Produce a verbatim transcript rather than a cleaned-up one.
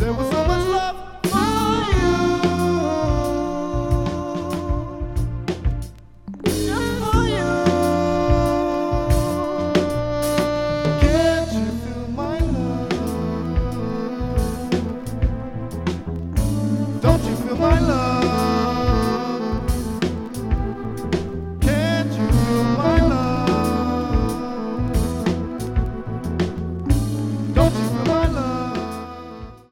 There was so much love for you, just for you. Can't you feel my love? Don't you